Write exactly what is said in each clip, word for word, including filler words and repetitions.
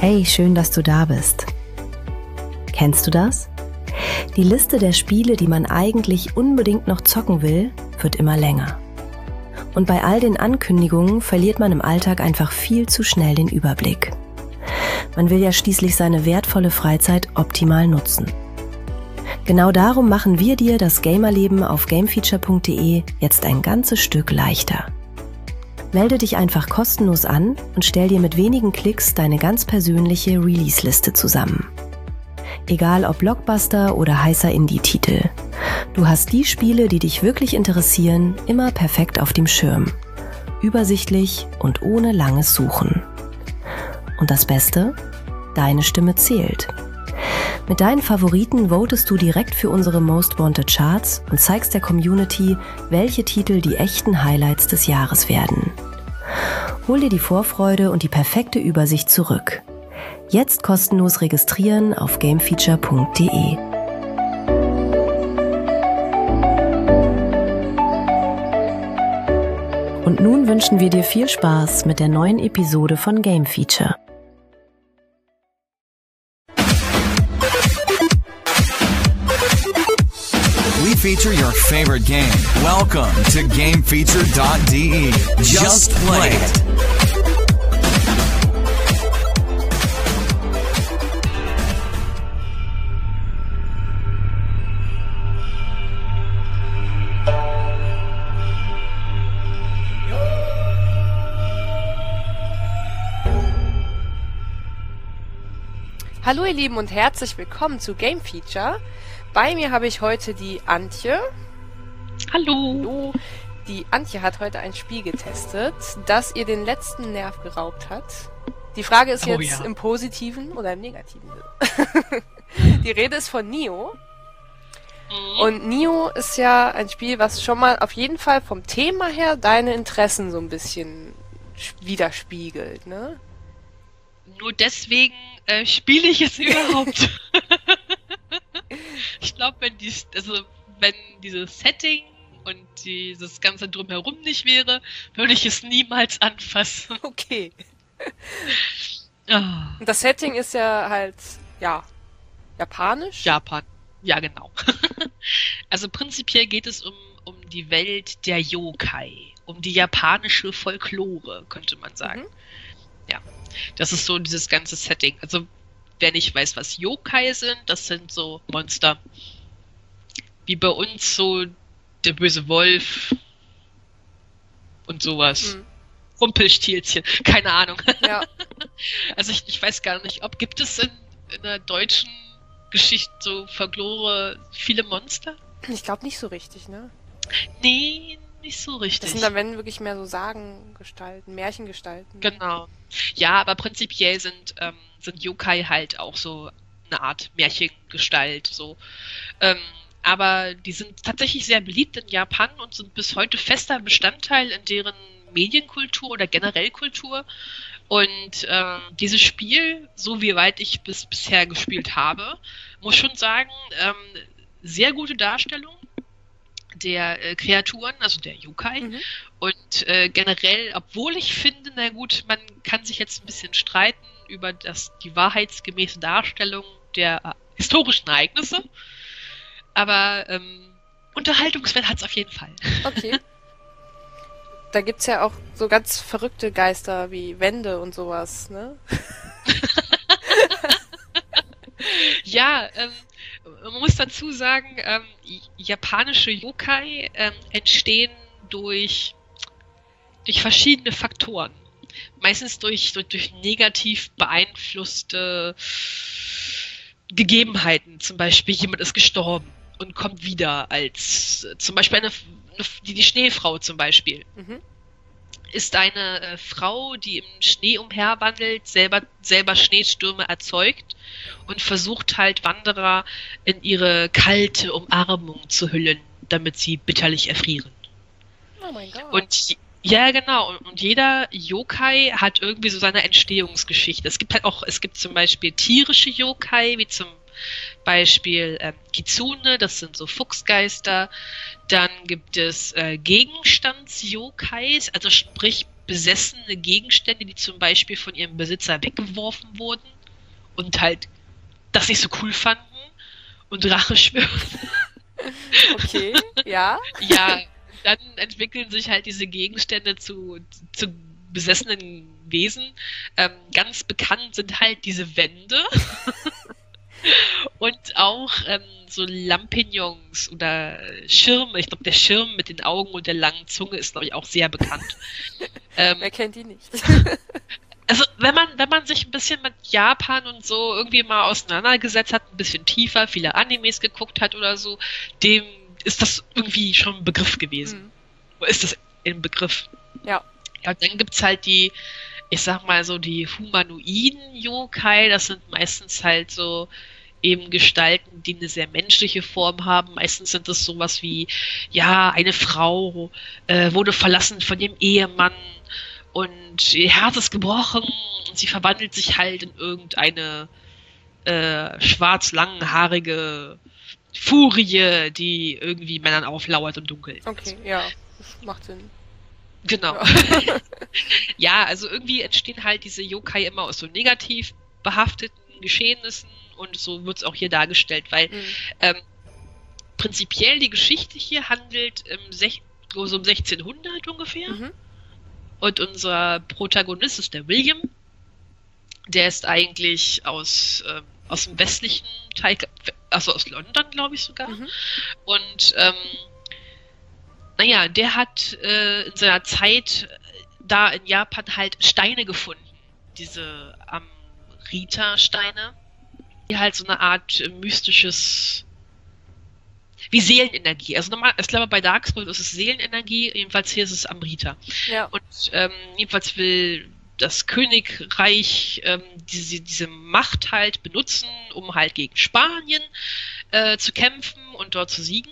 Hey, schön, dass du da bist. Kennst du das? Die Liste der Spiele, die man eigentlich unbedingt noch zocken will, wird immer länger. Und bei all den Ankündigungen verliert man im Alltag einfach viel zu schnell den Überblick. Man will ja schließlich seine wertvolle Freizeit optimal nutzen. Genau darum machen wir dir das Gamerleben auf gamefeature punkt de jetzt ein ganzes Stück leichter. Melde dich einfach kostenlos an und stell dir mit wenigen Klicks deine ganz persönliche Release-Liste zusammen. Egal ob Blockbuster oder heißer Indie-Titel. Du hast die Spiele, die dich wirklich interessieren, immer perfekt auf dem Schirm. Übersichtlich und ohne langes Suchen. Und das Beste? Deine Stimme zählt. Mit deinen Favoriten votest du direkt für unsere Most Wanted Charts und zeigst der Community, welche Titel die echten Highlights des Jahres werden. Hol dir die Vorfreude und die perfekte Übersicht zurück. Jetzt kostenlos registrieren auf gamefeature punkt de. Und nun wünschen wir dir viel Spaß mit der neuen Episode von Game Feature. We feature your favorite game. Welcome to gamefeature dot de. Just play it. Hallo ihr Lieben und herzlich willkommen zu Game Feature. Bei mir habe ich heute die Antje. Hallo. Hallo. Die Antje hat heute ein Spiel getestet, das ihr den letzten Nerv geraubt hat. Die Frage ist Oh, jetzt ja. im Positiven oder im Negativen. Die Rede ist von Nioh. Mhm. Und Nioh ist ja ein Spiel, was schon mal auf jeden Fall vom Thema her deine Interessen so ein bisschen widerspiegelt, ne? Nur deswegen äh, spiele ich es überhaupt. Ich glaube, wenn dies, also wenn dieses Setting und dieses ganze drumherum nicht wäre, würde ich es niemals anfassen. Okay. Ah, Und das Setting ist ja halt, ja, japanisch. Japan. Ja, genau. Also prinzipiell geht es um, um die Welt der Yokai, um die japanische Folklore, könnte man sagen. Mhm. Ja, das ist so dieses ganze Setting. Also wer nicht weiß, was Yokai sind, das sind so Monster. Wie bei uns so der böse Wolf und sowas. Mhm. Rumpelstilzchen, keine Ahnung. Ja. Also ich, ich weiß gar nicht, ob gibt es in, in der deutschen Geschichte so Folklore viele Monster? Ich glaube nicht so richtig, ne? Nee, nicht so richtig. Das sind dann, wenn, wirklich mehr so Sagengestalten, Märchengestalten. Genau. Ja, aber prinzipiell sind, ähm, sind Yokai halt auch so eine Art Märchengestalt, so. Ähm, aber die sind tatsächlich sehr beliebt in Japan und sind bis heute fester Bestandteil in deren Medienkultur oder generell Kultur. Und ähm, dieses Spiel, so wie weit ich bis bisher gespielt habe, muss schon sagen, ähm, sehr gute Darstellung der äh, Kreaturen, also der Yokai. Mhm. Und äh, generell, obwohl ich finde, na gut, man kann sich jetzt ein bisschen streiten über das, die wahrheitsgemäße Darstellung der äh, historischen Ereignisse, aber ähm, Unterhaltungswert hat es auf jeden Fall. Okay. Da gibt's ja auch so ganz verrückte Geister wie Wände und sowas, ne? Ja, ähm, man muss dazu sagen, ähm, japanische Yokai ähm, entstehen durch, durch verschiedene Faktoren. Meistens durch, durch, durch negativ beeinflusste Gegebenheiten. Zum Beispiel, jemand ist gestorben und kommt wieder als äh, zum Beispiel eine, eine die, die Schneefrau zum Beispiel. Mhm. Ist eine äh, Frau, die im Schnee umherwandelt, selber, selber Schneestürme erzeugt und versucht halt Wanderer in ihre kalte Umarmung zu hüllen, damit sie bitterlich erfrieren. Oh mein Gott. Und ja, genau. Und, und jeder Yokai hat irgendwie so seine Entstehungsgeschichte. Es gibt halt auch, es gibt zum Beispiel tierische Yokai, wie zum Beispiel äh, Kitsune, das sind so Fuchsgeister. Dann gibt es äh, Gegenstands-Yokais, also sprich besessene Gegenstände, die zum Beispiel von ihrem Besitzer weggeworfen wurden. und halt das nicht so cool fanden und Rache schwören. Okay, ja. Ja, dann entwickeln sich halt diese Gegenstände zu, zu besessenen Wesen. Ähm, ganz bekannt sind halt diese Wände. Und auch ähm, so Lampignons oder Schirme. Ich glaube, der Schirm mit den Augen und der langen Zunge ist, glaube ich, auch sehr bekannt. ähm, Wer kennt die nicht? Also, wenn man, wenn man sich ein bisschen mit Japan und so irgendwie mal auseinandergesetzt hat, ein bisschen tiefer, viele Animes geguckt hat oder so, dem ist das irgendwie schon ein Begriff gewesen. Mhm. Oder ist das ein Begriff? Ja. Ja, und dann gibt's halt die, ich sag mal so, die humanoiden Yokai, das sind meistens halt so eben Gestalten, die eine sehr menschliche Form haben. Meistens sind das sowas wie, ja, eine Frau äh, wurde verlassen von ihrem Ehemann und ihr Herz ist gebrochen und sie verwandelt sich halt in irgendeine äh, schwarz-langhaarige Furie, die irgendwie Männern auflauert und dunkel ist. Okay, ja. Das macht Sinn. Genau. Ja. Ja, also irgendwie entstehen halt diese Yokai immer aus so negativ behafteten Geschehnissen und so wird es auch hier dargestellt, weil Mhm. ähm, prinzipiell die Geschichte hier handelt im sech- so um sechzehnhundert ungefähr. Mhm. Und unser Protagonist ist der William. Der ist eigentlich aus, ähm, aus dem westlichen Teil, also aus London, glaube ich sogar. Mhm. Und ähm, naja, der hat äh, in seiner Zeit äh, da in Japan halt Steine gefunden. Diese Amrita-Steine. Die halt so eine Art äh, mystisches, wie Seelenenergie. Also normal, ich glaube bei Dark Souls ist es Seelenenergie, jedenfalls hier ist es Amrita. Ja. Und ähm, jedenfalls will das Königreich ähm, diese, diese Macht halt benutzen, um halt gegen Spanien äh, zu kämpfen und dort zu siegen.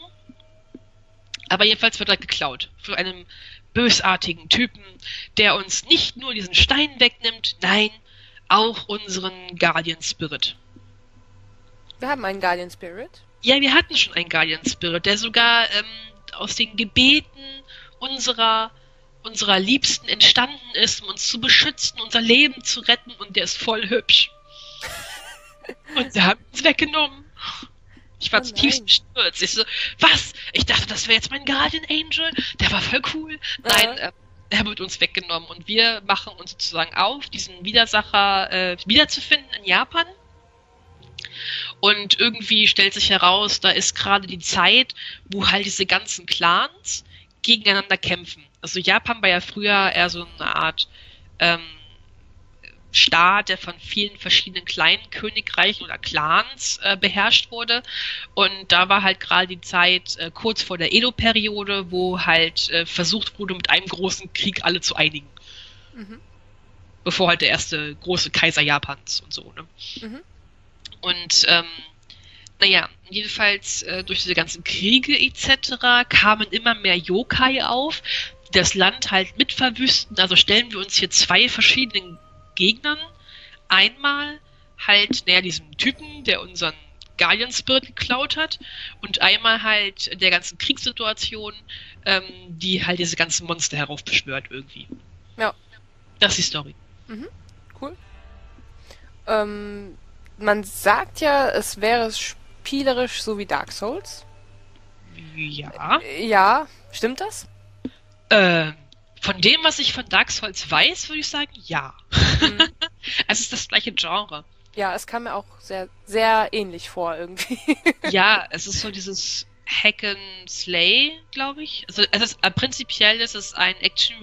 Aber jedenfalls wird er geklaut von einem bösartigen Typen, der uns nicht nur diesen Stein wegnimmt, nein, auch unseren Guardian Spirit. Wir haben einen Guardian Spirit. Ja, wir hatten schon einen Guardian Spirit, der sogar ähm, aus den Gebeten unserer, unserer Liebsten entstanden ist, um uns zu beschützen, unser Leben zu retten, und der ist voll hübsch. Und sie haben uns weggenommen. Ich war Oh zutiefst nein. bestürzt. Ich so, was? Ich dachte, das wäre jetzt mein Guardian Angel. Der war voll cool. Nein, Ja. äh, er wird uns weggenommen. Und wir machen uns sozusagen auf, diesen Widersacher äh, wiederzufinden in Japan. Und irgendwie stellt sich heraus, da ist gerade die Zeit, wo halt diese ganzen Clans gegeneinander kämpfen. Also Japan war ja früher eher so eine Art ähm, Staat, der von vielen verschiedenen kleinen Königreichen oder Clans äh, beherrscht wurde. Und da war halt gerade die Zeit äh, kurz vor der Edo-Periode, wo halt äh, versucht wurde, mit einem großen Krieg alle zu einigen. Mhm. Bevor halt der erste große Kaiser Japans und so, ne? Mhm. Und ähm, naja, jedenfalls äh, durch diese ganzen Kriege et cetera kamen immer mehr Yokai auf, die das Land halt mit verwüsten. Also stellen wir uns hier zwei verschiedenen Gegnern. Einmal halt, naja, diesem Typen, der unseren Guardian Spirit geklaut hat, und einmal halt der ganzen Kriegssituation, ähm, die halt diese ganzen Monster heraufbeschwört irgendwie. Ja. Das ist die Story. Cool. Ähm, man sagt ja, es wäre spielerisch so wie Dark Souls. Ja. Ja, stimmt das? Äh, von dem, was ich von Dark Souls weiß, würde ich sagen, ja. Mhm. Es ist das gleiche Genre. Ja, es kam mir auch sehr, sehr ähnlich vor irgendwie. Ja, es ist so dieses Hack and Slay, glaube ich. Also es ist, äh, prinzipiell ist es ein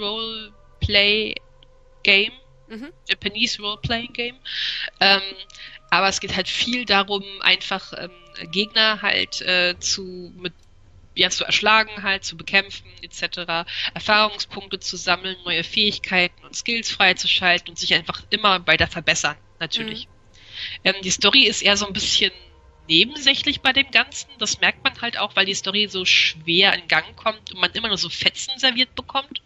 Action-Role-Play-Game. Mhm. Japanese Role-Playing-Game. Ähm, aber es geht halt viel darum, einfach ähm, Gegner halt äh, zu mit ja, zu erschlagen, halt, zu bekämpfen, et cetera. Erfahrungspunkte zu sammeln, neue Fähigkeiten und Skills freizuschalten und sich einfach immer weiter verbessern, natürlich. Mhm. Ähm, die Story ist eher so ein bisschen nebensächlich bei dem Ganzen. Das merkt man halt auch, weil die Story so schwer in Gang kommt und man immer nur so Fetzen serviert bekommt.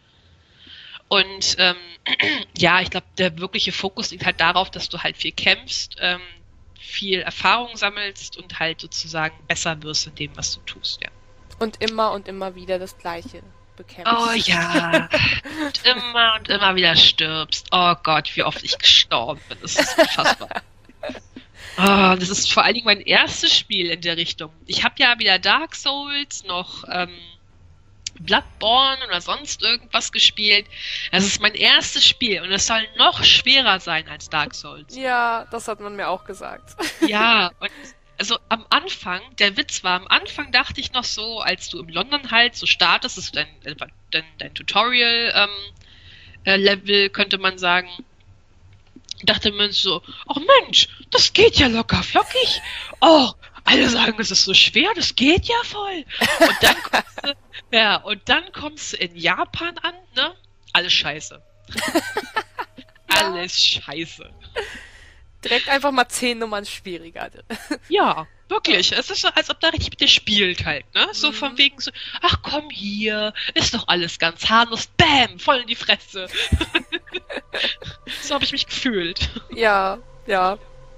Und ähm, ja, ich glaube, der wirkliche Fokus liegt halt darauf, dass du halt viel kämpfst, ähm, viel Erfahrung sammelst und halt sozusagen besser wirst in dem, was du tust, ja. Und immer und immer wieder das Gleiche bekämpft. Oh ja. Und immer und immer wieder stirbst. Oh Gott, wie oft ich gestorben bin. Das ist unfassbar. Ah, das ist vor allen Dingen mein erstes Spiel in der Richtung. Ich habe ja weder Dark Souls noch ähm, Bloodborne oder sonst irgendwas gespielt. Das ist mein erstes Spiel und es soll noch schwerer sein als Dark Souls. Ja, das hat man mir auch gesagt. Ja, und also am Anfang, der Witz war, am Anfang dachte ich noch so, als du im London halt so startest, das ist dein, dein, dein Tutorial-Level, ähm, könnte man sagen, dachte man so, oh Mensch, das geht ja locker flockig. Oh, alle sagen, es ist so schwer, das geht ja voll. Und dann kommst du, ja, und dann kommst du in Japan an, ne? Alles scheiße. Alles scheiße. Direkt einfach mal zehn Nummern schwieriger. Ja, wirklich. Es ist so, als ob da richtig mit dir spielt halt, ne? So Mhm. von wegen so, ach komm hier, ist doch alles ganz harmlos. Bam, voll in die Fresse. So habe ich mich gefühlt. Ja, ja.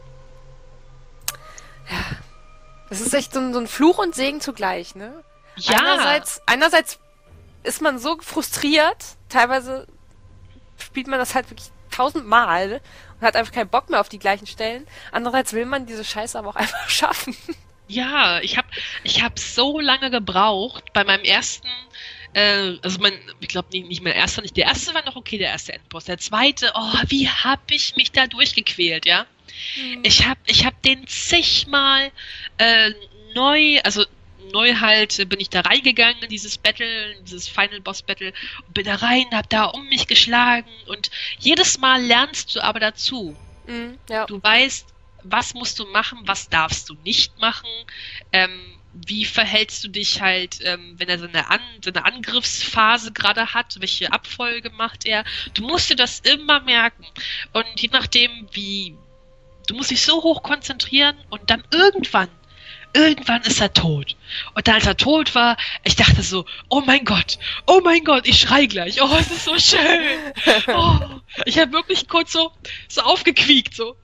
Ja. Das ist echt so ein, so ein Fluch und Segen zugleich, ne? Ja, Einerseits, einerseits ist man so frustriert, teilweise spielt man das halt wirklich tausendmal und hat einfach keinen Bock mehr auf die gleichen Stellen. Andererseits will man diese Scheiße aber auch einfach schaffen. ja, ich habe ich hab so lange gebraucht bei meinem ersten, äh, also mein, ich glaube nicht, nicht mein erster, nicht der erste war noch okay, der erste Endboss. Der zweite, oh, wie hab ich mich da durchgequält, ja? Ich hab, ich hab den zigmal äh, neu, also neu halt äh, bin ich da reingegangen in dieses Battle, in dieses Final Boss Battle und bin da rein, hab da um mich geschlagen und jedes Mal lernst du aber dazu. Mhm, ja. Du weißt, was musst du machen, was darfst du nicht machen, ähm, wie verhältst du dich halt, ähm, wenn er so eine, An so eine Angriffsphase gerade hat, welche Abfolge macht er. Du musst dir das immer merken und je nachdem, wie du musst dich so hoch konzentrieren und dann irgendwann, irgendwann ist er tot. Und dann, als er tot war, ich dachte so, oh mein Gott, oh mein Gott, ich schrei gleich. Oh, es ist so schön. Oh, ich habe wirklich kurz so, so aufgequiekt, so.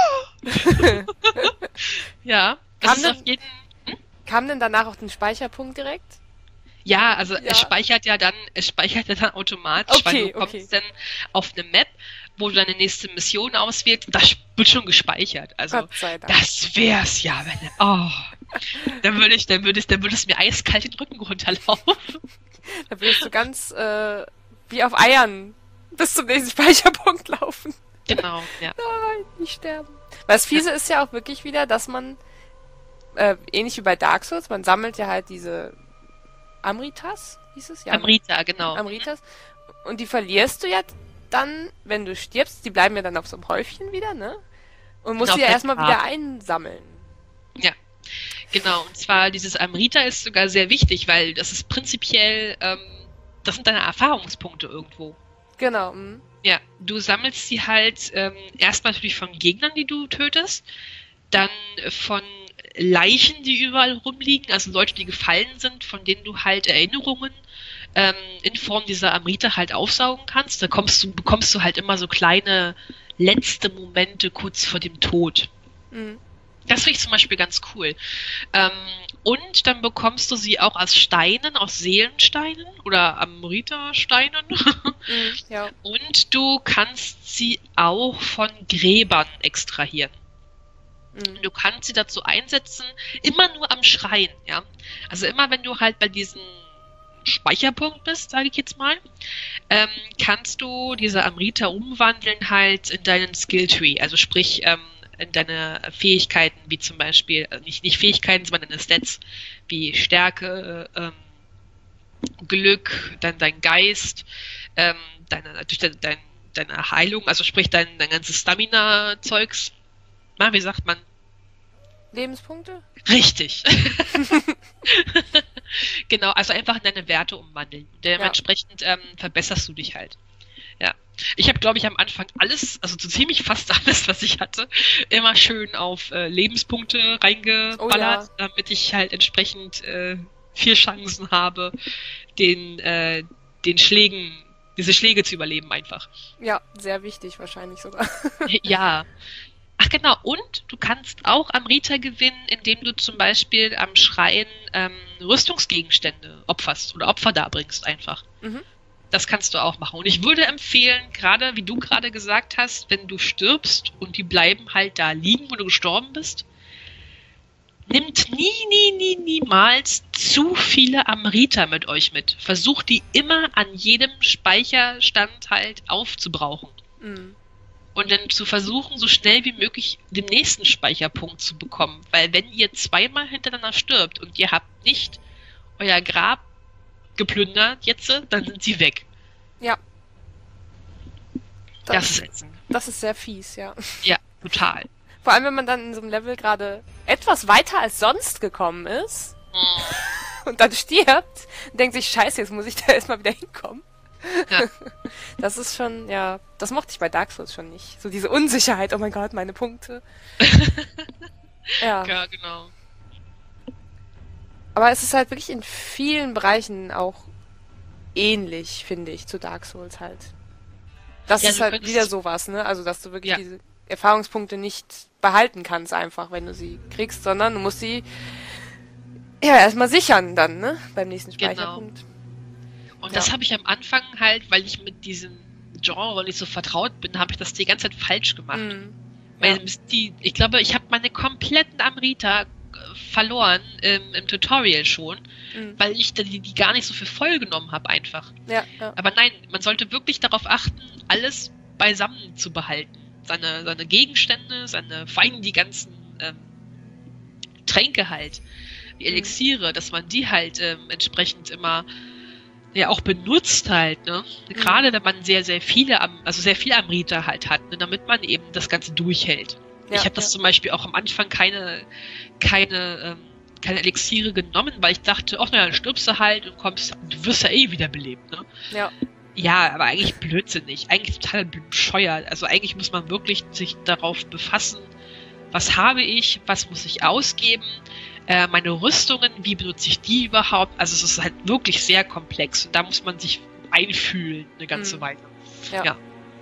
Ja, das Kam ist denn- auf jeden Kam denn danach auch den Speicherpunkt direkt? Ja, also Ja. es speichert ja dann, es speichert ja dann automatisch, weil Okay, du kommst okay. dann auf eine Map, wo du deine nächste Mission auswählst und das wird schon gespeichert. Also Gott sei Dank. das wär's ja, wenn oh, dann würde ich, dann würde es, dann würde es mir eiskalt den Rücken runterlaufen. Da würdest du ganz äh, wie auf Eiern bis zum nächsten Speicherpunkt laufen. Genau, ja. Nein, nicht sterben. Weil das Fiese ist ja auch wirklich wieder, dass man, äh, ähnlich wie bei Dark Souls, man sammelt ja halt diese Amritas, hieß es? Ja, Amrita, genau. Amritas. Und die verlierst du ja dann, wenn du stirbst. Die bleiben ja dann auf so einem Häufchen wieder, ne? Und musst Genau, die ja auf erstmal deinem wieder Grab. einsammeln. Ja, genau. Und zwar dieses Amrita ist sogar sehr wichtig, weil das ist prinzipiell, ähm, das sind deine Erfahrungspunkte irgendwo. Genau. mhm. Ja, du sammelst sie halt ähm, erstmal natürlich von Gegnern, die du tötest, dann von Leichen, die überall rumliegen, also Leute, die gefallen sind, von denen du halt Erinnerungen ähm, in Form dieser Amrita halt aufsaugen kannst. Da kommst du, bekommst du halt immer so kleine letzte Momente kurz vor dem Tod. Mhm. Das finde ich zum Beispiel ganz cool. Ähm, und dann bekommst du sie auch aus Steinen, aus Seelensteinen oder Amrita-Steinen. Mhm. Ja. Und du kannst sie auch von Gräbern extrahieren. Mhm. Du kannst sie dazu einsetzen, immer nur am Schrein, ja. Also immer wenn du halt bei diesem Speicherpunkt bist, sage ich jetzt mal, ähm, kannst du diese Amrita umwandeln halt in deinen Skilltree. Also sprich, ähm, in deine Fähigkeiten, wie zum Beispiel, äh, nicht, nicht Fähigkeiten, sondern deine Stats, wie Stärke, ähm, Glück, dann dein Geist, ähm, deine, natürlich deine, deine, deine Heilung, also sprich dein, dein ganzes Stamina-Zeugs. Na, wie sagt man? Lebenspunkte? Richtig. Genau, also einfach in deine Werte umwandeln. Dementsprechend ähm, verbesserst du dich halt. Ja. Ich habe, glaube ich, am Anfang alles, also so ziemlich fast alles, was ich hatte, immer schön auf äh, Lebenspunkte reingeballert, Oh ja. damit ich halt entsprechend äh, vier Chancen habe, den, äh, den Schlägen, diese Schläge zu überleben einfach. Ja, sehr wichtig wahrscheinlich sogar. Ja. Ach genau, und du kannst auch Amrita gewinnen, indem du zum Beispiel am Schrein ähm, Rüstungsgegenstände opferst oder Opfer darbringst einfach. Mhm. das kannst du auch machen. Und ich würde empfehlen, gerade wie du gerade gesagt hast, wenn du stirbst und die bleiben halt da liegen, wo du gestorben bist, nimmt nie, nie, nie, niemals zu viele Amrita mit euch mit. Versucht die immer an jedem Speicherstand halt aufzubrauchen. Mhm. Und dann zu versuchen, so schnell wie möglich den nächsten Speicherpunkt zu bekommen. Weil wenn ihr zweimal hintereinander stirbt und ihr habt nicht euer Grab geplündert jetzt, dann sind sie weg. Ja. Das, das ist ätzend. Das ist sehr fies, ja. Ja, total. Vor allem, wenn man dann in so einem Level gerade etwas weiter als sonst gekommen ist mm. und dann stirbt und denkt sich, scheiße, jetzt muss ich da erstmal wieder hinkommen. Ja. Das ist schon, ja, das mochte ich bei Dark Souls schon nicht. So diese Unsicherheit, oh mein Gott, meine Punkte. Ja. Ja, genau. Aber es ist halt wirklich in vielen Bereichen auch ähnlich, finde ich, zu Dark Souls halt. Das Ja, ist du halt könntest- wieder sowas, ne? Also, dass du wirklich Ja. diese Erfahrungspunkte nicht behalten kannst einfach, wenn du sie kriegst, sondern du musst sie ja erstmal sichern dann, ne? Beim nächsten Genau. Speicherpunkt. Und Ja. das habe ich am Anfang halt, weil ich mit diesem Genre nicht so vertraut bin, habe ich das die ganze Zeit falsch gemacht. Mhm. Weil Ja. die, ich glaube, ich habe meine kompletten Amrita äh, verloren im, im Tutorial schon, Mhm. weil ich die, die gar nicht so viel voll genommen habe einfach. Ja, ja. Aber nein, man sollte wirklich darauf achten, alles beisammen zu behalten. Seine, seine Gegenstände, seine, vor allem die ganzen ähm, Tränke halt, die Mhm. Elixiere, dass man die halt ähm, entsprechend immer ja auch benutzt halt, ne? Gerade wenn man sehr, sehr viele, Am- also sehr viel Amrita halt hat, ne? Damit man eben das Ganze durchhält. Ja, ich habe das ja. zum Beispiel auch am Anfang keine, keine, ähm, keine Elixiere genommen, weil ich dachte, ach naja, dann stirbst du halt und kommst, du wirst ja eh wiederbelebt, ne? Ja. Ja, aber eigentlich blödsinnig, eigentlich total bescheuert. Also eigentlich muss man wirklich sich darauf befassen, was habe ich, was muss ich ausgeben, äh, meine Rüstungen, wie benutze ich die überhaupt? Also es ist halt wirklich sehr komplex und da muss man sich einfühlen eine ganze Mhm. Weile. Ja. Ja.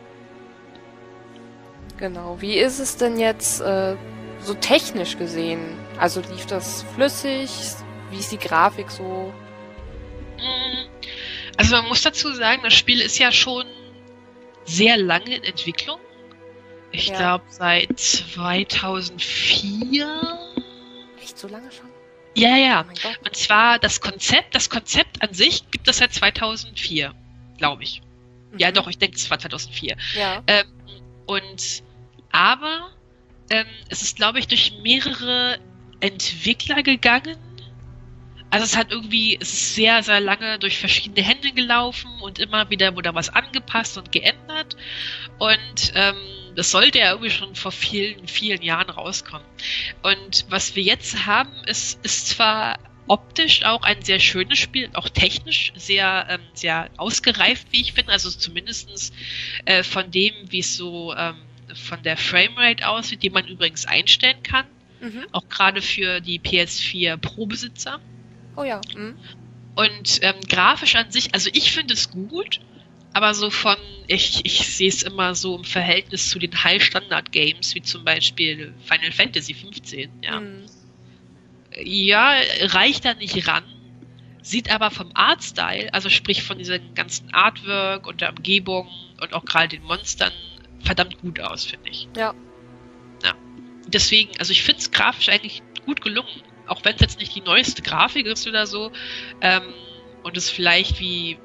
Genau. Wie ist es denn jetzt äh, so technisch gesehen? Also lief das flüssig? Wie ist die Grafik so? Mm, Also man muss dazu sagen, das Spiel ist ja schon sehr lange in Entwicklung. Ich Ja. glaube seit zweitausendvier. Echt so lange schon? Ja, ja. Oh mein Gott. Und zwar das Konzept, das Konzept an sich gibt es seit zweitausendvier, glaube ich. Ja, Mhm. doch, ich denke, es war zweitausendvier. Ja. Ähm, und aber ähm, es ist, glaube ich, durch mehrere Entwickler gegangen. Also es hat irgendwie, es ist sehr, sehr lange durch verschiedene Hände gelaufen und immer wieder wurde was angepasst und geändert. Und ähm, das sollte ja irgendwie schon vor vielen, vielen Jahren rauskommen. Und was wir jetzt haben, ist, ist zwar optisch auch ein sehr schönes Spiel, auch technisch sehr, ähm, sehr ausgereift, wie ich finde. Also zumindestens äh, von dem, wie es so ähm, von der Framerate aussieht, die man übrigens einstellen kann. Mhm. Auch gerade für die P S vier Pro-Besitzer. Oh ja. Mhm. Und ähm, grafisch an sich, also ich finde es gut, aber so von, ich, ich sehe es immer so im Verhältnis zu den High-Standard-Games, wie zum Beispiel Final Fantasy fünfzehn, ja. Mhm. Ja, reicht da nicht ran, sieht aber vom Artstyle, also sprich von diesem ganzen Artwork und der Umgebung und auch gerade den Monstern, verdammt gut aus, finde ich. Ja. Ja. Deswegen, also ich finde es grafisch eigentlich gut gelungen. Auch wenn es jetzt nicht die neueste Grafik ist oder so, ähm, und es vielleicht wie,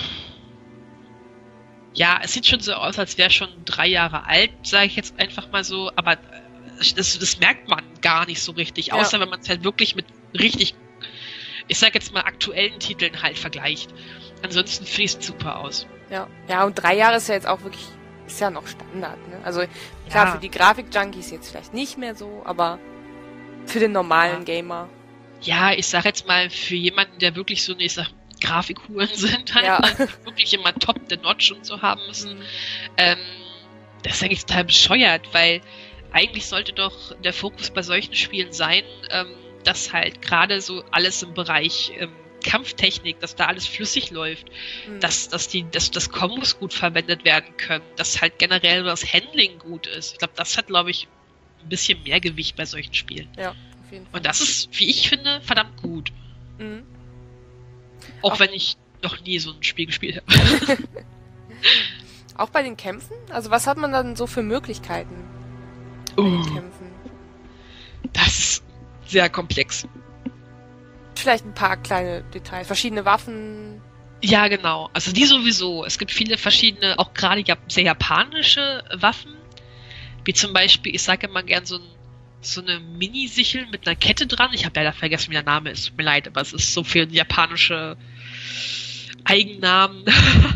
ja, es sieht schon so aus, als wäre schon drei Jahre alt, sage ich jetzt einfach mal so, aber äh, das, das merkt man gar nicht so richtig, Ja. außer wenn man es halt wirklich mit richtig, ich sag jetzt mal aktuellen Titeln halt vergleicht. Ansonsten fließt super aus. Ja. Ja, und drei Jahre ist ja jetzt auch wirklich, ist ja noch Standard, ne? Also klar, Ja. für die Grafik-Junkies jetzt vielleicht nicht mehr so, aber für den normalen Ja. Gamer. Ja, ich sag jetzt mal, für jemanden, der wirklich so, ich sag, Grafikhuren sind, halt, Ja. ne, die wirklich immer top the notch und so haben müssen, Mhm. ähm, das ist eigentlich total bescheuert, weil eigentlich sollte doch der Fokus bei solchen Spielen sein, ähm, dass halt gerade so alles im Bereich ähm, Kampftechnik, dass da alles flüssig läuft, Mhm. dass, dass die, dass, dass Kombos gut verwendet werden können, dass halt generell das Handling gut ist. Ich glaube, das hat, glaube ich, ein bisschen mehr Gewicht bei solchen Spielen. Ja, auf jeden Fall. Und das ist, wie ich finde, verdammt gut. Mhm. Auch Auch- wenn ich noch nie so ein Spiel gespielt habe. Auch bei den Kämpfen? Also was hat man dann so für Möglichkeiten bei den Uh, Kämpfen? das ist sehr komplex. Vielleicht ein paar kleine Details. Verschiedene Waffen. Ja, genau. Also die sowieso. Es gibt viele verschiedene, auch gerade ja- sehr japanische Waffen. Wie zum Beispiel, ich sage immer gern so, ein, so eine Mini-Sichel mit einer Kette dran. Ich habe leider vergessen, wie der Name ist. Tut mir leid, aber es ist so viel japanische Eigennamen.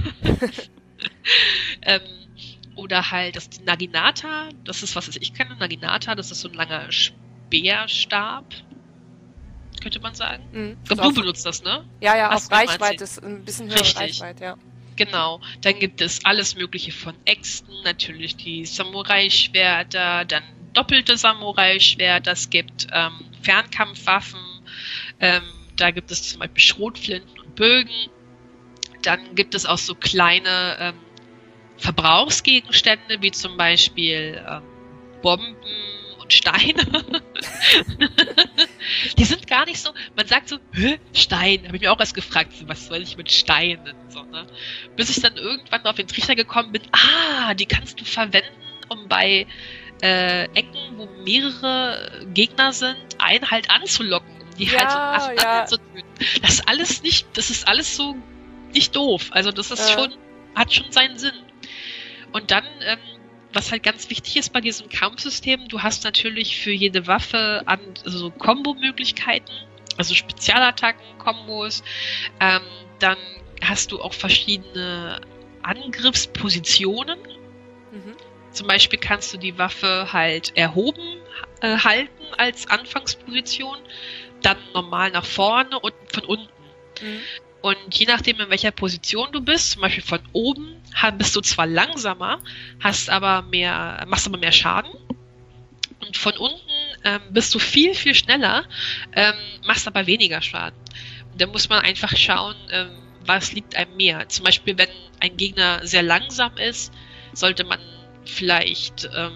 ähm, oder halt das Naginata. Das ist, was ich kenne. Naginata, das ist so ein langer Speerstab. Könnte man sagen. Mhm. Ich glaube, Also du auf- benutzt das, ne? Ja, ja, Hast auf du mal Reichweite. erzählt. Ist ein bisschen höhere Richtig. Reichweite, ja. Genau, dann gibt es alles Mögliche von Äxten, natürlich die Samurai-Schwerter, dann doppelte Samurai-Schwerter, es gibt ähm, Fernkampfwaffen, ähm, da gibt es zum Beispiel Schrotflinten und Bögen, dann gibt es auch so kleine ähm, Verbrauchsgegenstände, wie zum Beispiel ähm, Bomben und Steine. Die sind gar nicht so, man sagt so, hä, Stein, habe ich mir auch erst gefragt, so, was soll ich mit Steinen, so, ne? Bis ich dann irgendwann auf den Trichter gekommen bin, ah, die kannst du verwenden, um bei äh, Ecken, wo mehrere Gegner sind, einen halt anzulocken, um die Ja, halt so nacheinander ja. zu töten. Das ist alles nicht, das ist alles so nicht doof, also das ist Äh. schon, hat schon seinen Sinn. Und dann, ähm, was halt ganz wichtig ist bei diesem Kampfsystem, du hast natürlich für jede Waffe an, also Kombo-Möglichkeiten, also Spezialattacken, Kombos. Ähm, dann hast du auch verschiedene Angriffspositionen. Mhm. Zum Beispiel kannst du die Waffe halt erhoben äh, halten als Anfangsposition, dann normal nach vorne und von unten. Mhm. Und je nachdem, in welcher Position du bist, zum Beispiel von oben, ha- bist du zwar langsamer, hast aber mehr, machst aber mehr Schaden. Und von unten ähm, bist du viel, viel schneller, ähm, machst aber weniger Schaden. Und da muss man einfach schauen, ähm, was liegt einem mehr. Zum Beispiel, wenn ein Gegner sehr langsam ist, sollte man vielleicht ähm,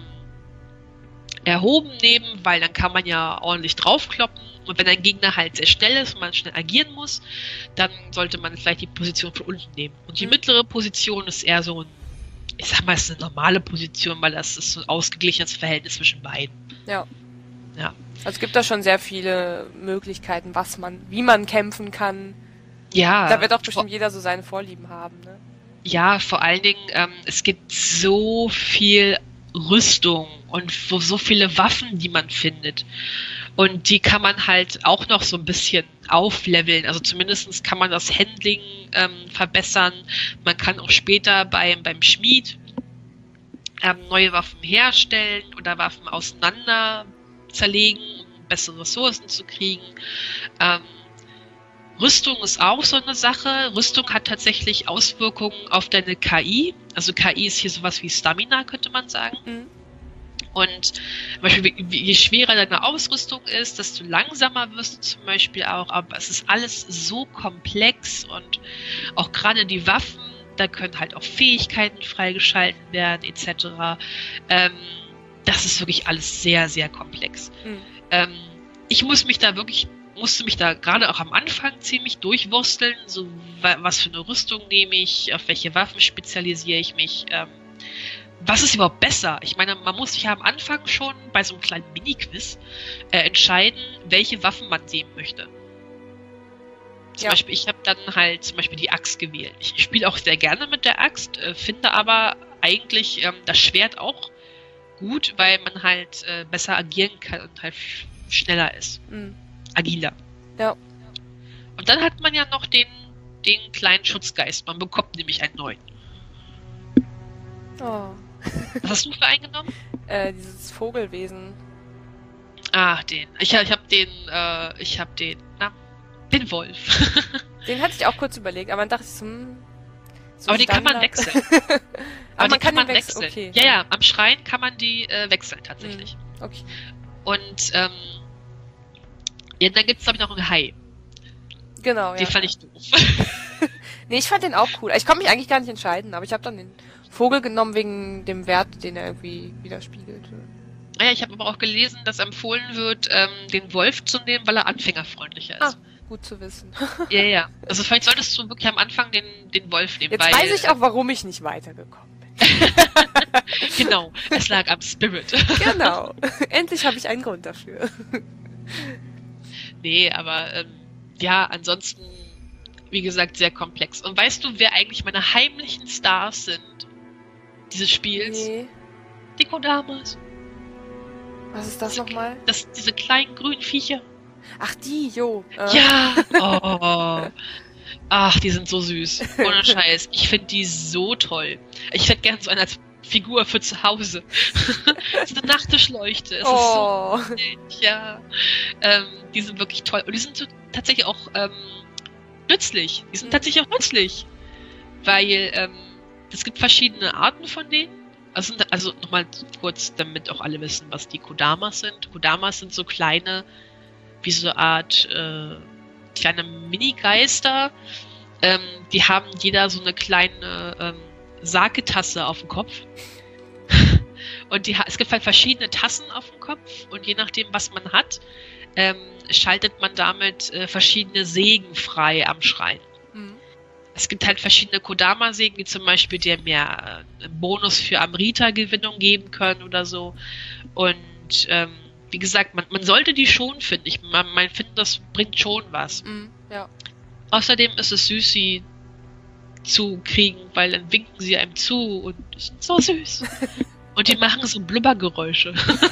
erhoben nehmen, weil dann kann man ja ordentlich draufkloppen. Und wenn ein Gegner halt sehr schnell ist und man schnell agieren muss, dann sollte man vielleicht die Position von unten nehmen. Und die Mhm. mittlere Position ist eher so ein, ich sag mal, es ist eine normale Position, weil das ist so ein ausgeglichenes Verhältnis zwischen beiden. Ja. Ja. Also es gibt da schon sehr viele Möglichkeiten, was man, wie man kämpfen kann. Ja, Da wird auch vor, bestimmt jeder so seine Vorlieben haben, ne? ja, vor allen Dingen, ähm, es gibt so viel Rüstung und so, so viele Waffen, die man findet. Und die kann man halt auch noch so ein bisschen aufleveln. Also zumindest kann man das Handling ähm, verbessern. Man kann auch später beim, beim Schmied ähm, neue Waffen herstellen oder Waffen auseinander zerlegen, um bessere Ressourcen zu kriegen. Ähm, Rüstung ist auch so eine Sache. Rüstung hat tatsächlich Auswirkungen auf deine K I. Also K I ist hier sowas wie Stamina, könnte man sagen. Mhm. Und zum Beispiel, wie- je schwerer deine Ausrüstung ist, desto langsamer wirst du zum Beispiel auch. Aber es ist alles so komplex und auch gerade die Waffen, da können halt auch Fähigkeiten freigeschalten werden, et cetera. Ähm, das ist wirklich alles sehr, sehr komplex. Mhm. Ähm, ich muss mich da wirklich, musste mich da gerade auch am Anfang ziemlich durchwursteln, so wa- was für eine Rüstung nehme ich, auf welche Waffen spezialisiere ich mich, ähm, was ist überhaupt besser? Ich meine, man muss sich ja am Anfang schon bei so einem kleinen Mini-Quiz äh, entscheiden, welche Waffen man nehmen möchte. Zum Ja. Beispiel, ich habe dann halt zum Beispiel die Axt gewählt. Ich spiele auch sehr gerne mit der Axt, äh, finde aber eigentlich ähm, das Schwert auch gut, weil man halt äh, besser agieren kann und halt sch- schneller ist, Mhm. agiler. Ja. Und dann hat man ja noch den, den kleinen Schutzgeist. Man bekommt nämlich einen neuen. Oh. Was hast du für einen genommen? Äh, dieses Vogelwesen. Ah, den. Ich, ich habe den, äh, ich habe den, na, den Wolf. Den hatte ich auch kurz überlegt, aber dann dachte ich so, hm, so Aber den kann man Standard. wechseln. aber Aber man die kann man den wechseln. Okay. Ja, ja, am Schrein kann man die äh, wechseln tatsächlich. Mhm. Okay. Und ähm, ja, dann gibt's glaube ich noch einen Hai. Genau, Den ja. fand ich doof. Nee, ich fand den auch cool. Ich konnte mich eigentlich gar nicht entscheiden, aber ich habe dann den Vogel genommen wegen dem Wert, den er irgendwie widerspiegelt. Ja, ich habe aber auch gelesen, dass empfohlen wird, ähm, den Wolf zu nehmen, weil er anfängerfreundlicher ist. Ah. Gut zu wissen. Ja, ja. Also vielleicht solltest du wirklich am Anfang den, den Wolf nehmen. Jetzt weil, weiß ich auch, warum ich nicht weitergekommen bin. Genau, es lag am Spirit. Genau. Endlich habe ich einen Grund dafür. Nee, aber ähm, ja, ansonsten, wie gesagt, sehr komplex. Und weißt du, wer eigentlich meine heimlichen Stars sind dieses Spiels? Nee. Die Kodamas. Was ist das nochmal? Das, diese kleinen grünen Viecher. Ach, die, jo. Äh. Ja! Oh. Ach, die sind so süß. Ohne Scheiß. Ich finde die so toll. Ich hätte gern so eine als Figur für zu Hause. So eine Nachttischleuchte. Es Oh. ist so nett, ja. Ähm, die sind wirklich toll. Und die sind so tatsächlich auch ähm, nützlich. Die sind tatsächlich auch nützlich. Weil ähm, es gibt verschiedene Arten von denen. Also, also nochmal kurz, damit auch alle wissen, was die Kodamas sind. Kodamas sind so kleine, wie so eine Art äh, kleine Mini-Geister. Ähm, die haben jeder so eine kleine ähm, Saketasse auf dem Kopf. Und die, es gibt halt verschiedene Tassen auf dem Kopf. Und je nachdem, was man hat, ähm, schaltet man damit äh, verschiedene Segen frei am Schrein. Mhm. Es gibt halt verschiedene Kodama-Segen, die zum Beispiel dir mehr äh, einen Bonus für Amrita-Gewinnung geben können oder so. Und ähm, wie gesagt, man, man sollte die schon finden. Ich man, man finde, das bringt schon was. Mhm. Ja. Außerdem ist es süß, sie zu kriegen, weil dann winken sie einem zu und die sind so süß. Und die machen so Blubbergeräusche.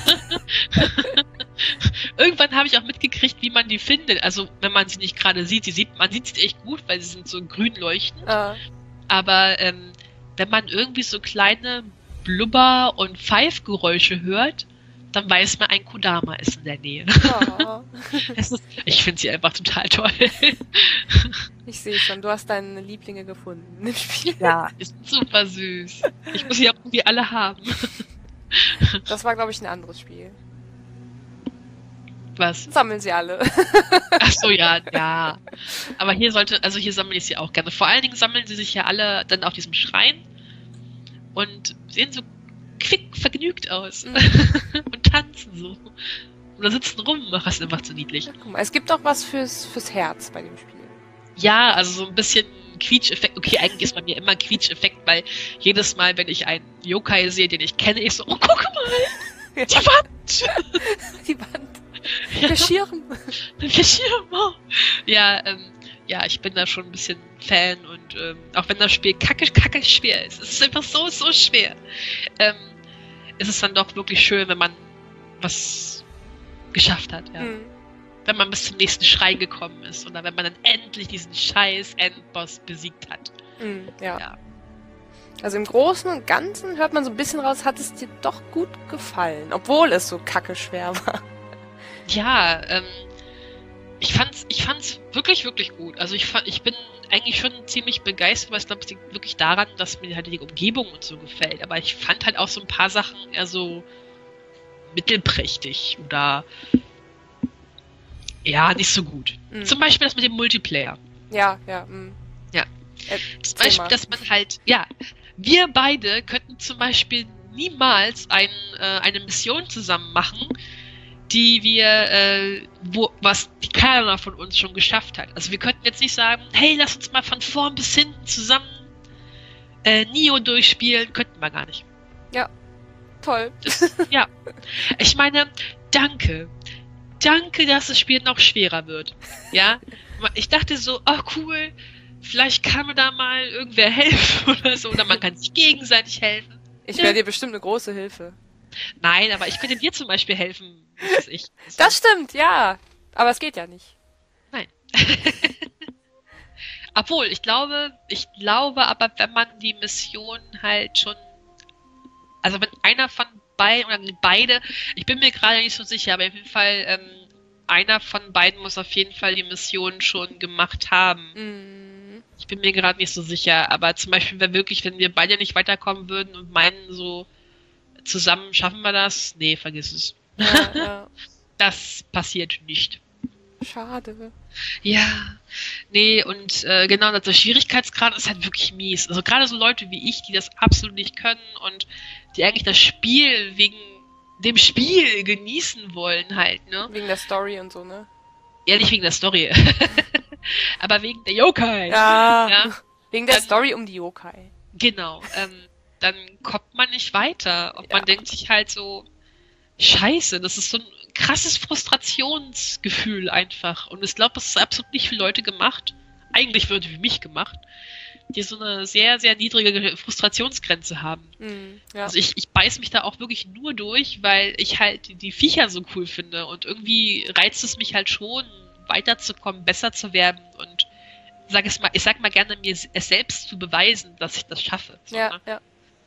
Irgendwann habe ich auch mitgekriegt, wie man die findet. Also, wenn man sie nicht gerade sieht, sie sieht, man sieht sie echt gut, weil sie sind so grün leuchtend. Ah. Aber ähm, wenn man irgendwie so kleine Blubber- und Pfeifgeräusche hört, dann weiß man, ein Kodama ist in der Nähe. Oh. Es ist, ich finde sie einfach total toll. Ich sehe schon, du hast deine Lieblinge gefunden im Spiel. Ja, ist super süß. Ich muss sie auch irgendwie alle haben. Das war, glaube ich, ein anderes Spiel. Was? Sammeln sie alle. Ach so, ja, ja. Aber hier sollte, also hier sammle ich sie auch gerne. Vor allen Dingen sammeln sie sich ja alle dann auf diesem Schrein und sehen so quick vergnügt aus. Mhm. Und tanzen so. Oder sitzen rum. Ach, das ist einfach zu niedlich. Ja, guck mal, es gibt auch was fürs, fürs Herz bei dem Spiel. Ja, also so ein bisschen Quietscheffekt. Okay, eigentlich ist bei mir immer Quietscheffekt, weil jedes Mal, wenn ich einen Yokai sehe, den ich kenne, ich so, oh, guck mal! Die Wand! Die Wand. Ja. Der Schirm. Der Schirm. Oh. Ja, ähm, ja, ich bin da schon ein bisschen Fan und ähm, auch wenn das Spiel kacke, kacke schwer ist, es ist einfach so, so schwer, ähm, ist es dann doch wirklich schön, wenn man was geschafft hat, ja. Mhm. Wenn man bis zum nächsten Schrein gekommen ist oder wenn man dann endlich diesen scheiß Endboss besiegt hat. Mhm, ja. Ja. Also im Großen und Ganzen hört man so ein bisschen raus, hat es dir doch gut gefallen, obwohl es so kacke schwer war. Ja, ähm, ich fand's, ich fand's wirklich, wirklich gut. Also ich fand, ich bin eigentlich schon ziemlich begeistert, weil ich glaube, es liegt wirklich daran, dass mir halt die Umgebung und so gefällt. Aber ich fand halt auch so ein paar Sachen eher so mittelprächtig oder ja, nicht so gut. Mhm. Zum Beispiel das mit dem Multiplayer. Ja, ja. Mh. Ja. Äh, Zum Beispiel, mal. dass man halt, ja, wir beide könnten zum Beispiel niemals ein, äh, eine Mission zusammen machen, die wir, äh, wo, was die keiner von uns schon geschafft hat. Also wir könnten jetzt nicht sagen, hey, lass uns mal von vorn bis hinten zusammen äh, Nioh durchspielen. Könnten wir gar nicht. Ja, toll. Das, ja. Ich meine, danke. Danke, dass das Spiel noch schwerer wird. Ja. Ich dachte so, oh cool, vielleicht kann mir da mal irgendwer helfen oder so. Oder man kann sich gegenseitig helfen. Ich Ja. wäre dir bestimmt eine große Hilfe. Nein, aber ich könnte dir zum Beispiel helfen. Was weiß ich. Das stimmt, ja. Aber es geht ja nicht. Nein. Obwohl, ich glaube, ich glaube aber, wenn man die Mission halt schon, also wenn einer von beiden, oder beide, ich bin mir gerade nicht so sicher, aber auf jeden Fall, ähm, einer von beiden muss auf jeden Fall die Mission schon gemacht haben. Mhm. Ich bin mir gerade nicht so sicher, aber zum Beispiel, wenn wirklich, wenn wir beide nicht weiterkommen würden und meinen so, zusammen schaffen wir das, nee, vergiss es. Ja, ja. Das passiert nicht. Schade. Ja, nee, und äh, genau, der Schwierigkeitsgrad ist halt wirklich mies. Also gerade so Leute wie ich, die das absolut nicht können und die eigentlich das Spiel wegen dem Spiel genießen wollen halt, ne? Wegen der Story und so, ne? Ja, nicht wegen der Story. Aber wegen der Yokai. Ja, Ja. wegen der Dann- Story um die Yokai. Genau. Ähm, dann kommt man nicht weiter. Und Ja. man denkt sich halt so, Scheiße, das ist so ein krasses Frustrationsgefühl einfach. Und ich glaube, das ist absolut nicht für Leute gemacht. Eigentlich würde wie mich gemacht, die so eine sehr, sehr niedrige Frustrationsgrenze haben. Mhm, ja. Also ich, ich beiß mich da auch wirklich nur durch, weil ich halt die, die Viecher so cool finde. Und irgendwie reizt es mich halt schon, weiterzukommen, besser zu werden und sag es mal, ich sag mal gerne, mir es selbst zu beweisen, dass ich das schaffe. So, ja, ne? ja.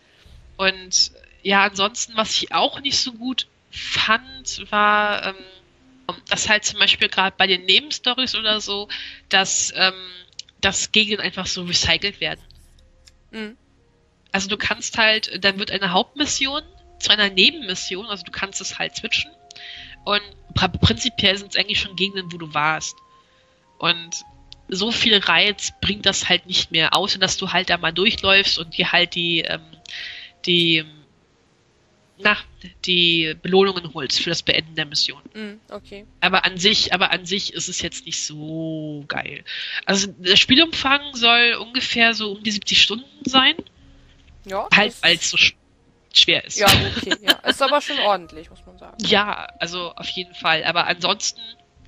Und ja, ansonsten, was ich auch nicht so gut fand, war, ähm, dass halt zum Beispiel gerade bei den Nebenstories oder so, dass, ähm, dass Gegner einfach so recycelt werden. Mhm. Also du kannst halt, dann wird eine Hauptmission zu einer Nebenmission, also du kannst es halt switchen. Und pr- prinzipiell sind es eigentlich schon Gegenden, wo du warst. Und so viel Reiz bringt das halt nicht mehr, außer dass du halt da mal durchläufst und dir halt die, ähm, die, na, die Belohnungen holst für das Beenden der Mission. Mhm, okay. Aber an sich, aber an sich ist es jetzt nicht so geil. Also der Spielumfang soll ungefähr so um die siebzig Stunden sein, Ja, halt das- weil es so sch schwer ist. Ja, okay, ja. Ist aber schon ordentlich, muss man sagen. Ja, also auf jeden Fall. Aber ansonsten,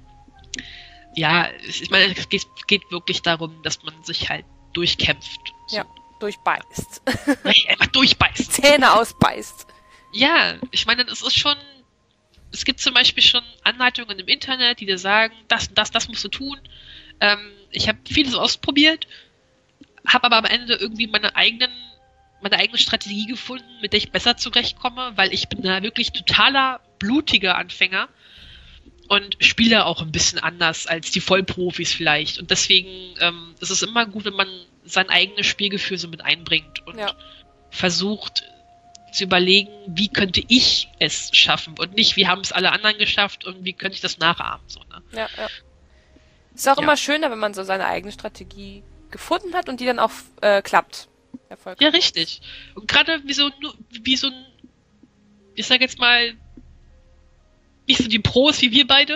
ja, ich meine, es geht, geht wirklich darum, dass man sich halt durchkämpft. So. Ja, durchbeißt. Einfach durchbeißt. Zähne ausbeißt. Ja, ich meine, es ist schon, es gibt zum Beispiel schon Anleitungen im Internet, die dir sagen, das und das, das musst du tun. Ähm, ich habe vieles ausprobiert, habe aber am Ende irgendwie meine eigenen, meine eigene Strategie gefunden, mit der ich besser zurechtkomme, weil ich bin da wirklich totaler blutiger Anfänger und spiele auch ein bisschen anders als die Vollprofis vielleicht. Und deswegen ähm, ist es immer gut, wenn man sein eigenes Spielgefühl so mit einbringt und Ja. versucht zu überlegen, wie könnte ich es schaffen und nicht, wie haben es alle anderen geschafft und wie könnte ich das nachahmen. So, ne? Ja, ja. Ist auch Ja. immer schöner, wenn man so seine eigene Strategie gefunden hat und die dann auch äh, klappt. Erfolgreich. Ja, richtig. Und gerade wie so, nu- wie so ein, ich sag jetzt mal, nicht so die Pros wie wir beide.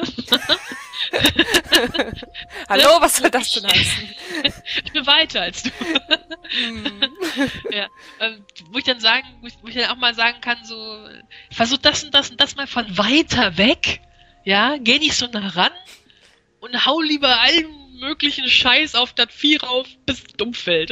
Hallo, was soll das denn heißen? Ich bin weiter als du. Hm. Ja, ähm, wo ich dann sagen, wo ich, wo ich dann auch mal sagen kann, so, versuch das und das und das mal von weiter weg, ja, geh nicht so nah ran und hau lieber allen möglichen Scheiß auf das Vieh rauf, bis es dumm fällt.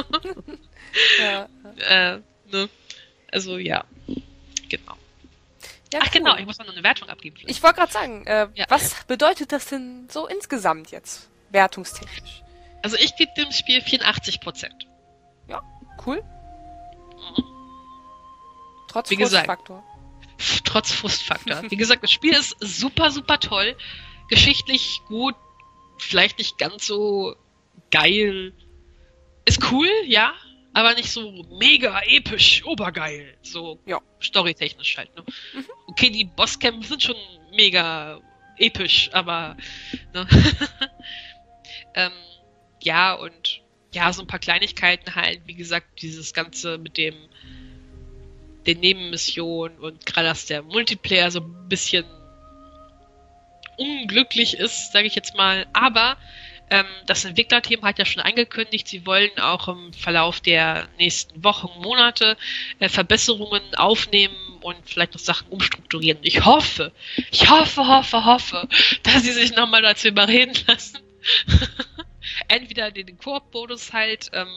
Ja, äh, ne? Also, ja, genau. ja, Ach cool. genau, ich muss noch eine Wertung abgeben. vielleicht. Ich wollte gerade sagen, äh, Ja. was bedeutet das denn so insgesamt jetzt, wertungstechnisch? Also ich gebe dem Spiel vierundachtzig Prozent. Ja, cool. Mhm. Trotz Wie gesagt. Frustfaktor. F- Trotz Frustfaktor. Wie gesagt, das Spiel ist super, super toll. Geschichtlich gut. Vielleicht nicht ganz so geil. Ist cool, ja. Aber nicht so mega episch, obergeil. So Ja. storytechnisch halt. Ne? Okay, die Bosskämpfe sind schon mega episch, aber ne? ähm, ja, und ja, so ein paar Kleinigkeiten halt, wie gesagt, dieses Ganze mit dem den Nebenmissionen und gerade, dass der Multiplayer so ein bisschen unglücklich ist, sage ich jetzt mal. Aber ähm, das Entwicklerteam hat ja schon angekündigt, sie wollen auch im Verlauf der nächsten Wochen, Monate äh, Verbesserungen aufnehmen und vielleicht noch Sachen umstrukturieren. Ich hoffe, ich hoffe, hoffe, hoffe, dass sie sich nochmal dazu überreden lassen, entweder den Koop-Modus halt ähm,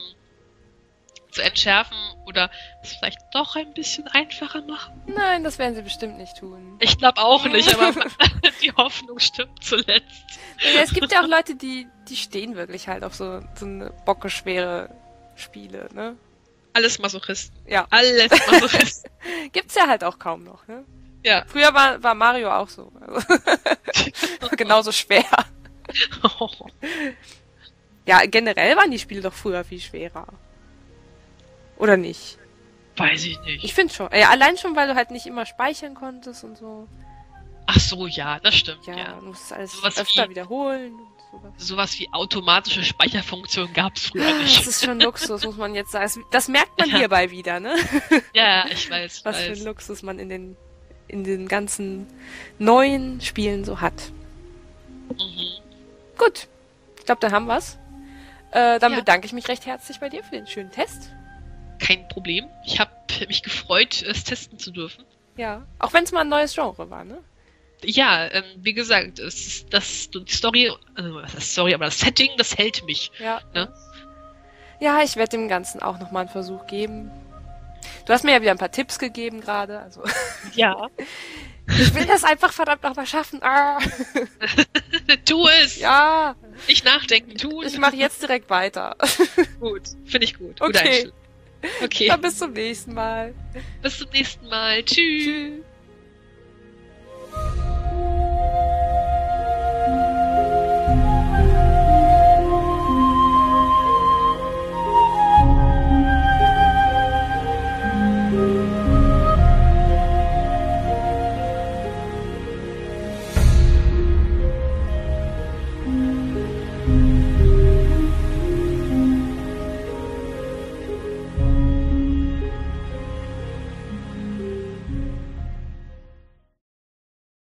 zu entschärfen oder es vielleicht doch ein bisschen einfacher machen. Nein, das werden sie bestimmt nicht tun. Ich glaube auch nicht, aber die Hoffnung stimmt zuletzt. Ja, es gibt ja auch Leute, die, die stehen wirklich halt auf so, so eine bockeschwere Spiele, ne? Alles Masochisten. Ja. Alles Masochisten. Gibt's ja halt auch kaum noch, ne? Ja. Früher war, war Mario auch so. Also genauso schwer. Ja, generell waren die Spiele doch früher viel schwerer. Oder nicht? Weiß ich nicht. Ich finde schon. Ja, allein schon, weil du halt nicht immer speichern konntest und so. Ach so, ja, das stimmt, Ja, ja. du musst alles Sowas öfter wie- wiederholen und sowas. Sowas wie automatische Speicherfunktion gab es früher Das nicht. ist schon Luxus, muss man jetzt sagen. Das- Das merkt man Ja. hierbei wieder, ne? Ja, ich weiß, Was für weiß. ein Luxus man in den, in den ganzen neuen Spielen so hat. Mhm. Gut. Ich glaube, da haben wir's. Äh, dann Ja. bedanke ich mich recht herzlich bei dir für den schönen Test. Kein Problem. Ich habe mich gefreut, es testen zu dürfen. Ja. Auch wenn es mal ein neues Genre war, ne? Ja, ähm, wie gesagt, es ist das die Story, also was ist Story, aber das Setting, das hält mich. Ja. Ne? Ja, ich werde dem Ganzen auch nochmal einen Versuch geben. Du hast mir ja wieder ein paar Tipps gegeben gerade, also Ja. ich will das einfach verdammt nochmal schaffen. Ah. Tu es! Ja, Nicht nachdenken, tu es. ich mache jetzt direkt weiter. Gut, finde ich gut. Gute Okay. Einstellung. Okay, Dann bis zum nächsten Mal. bis zum nächsten Mal. Tschüss. Tschüss.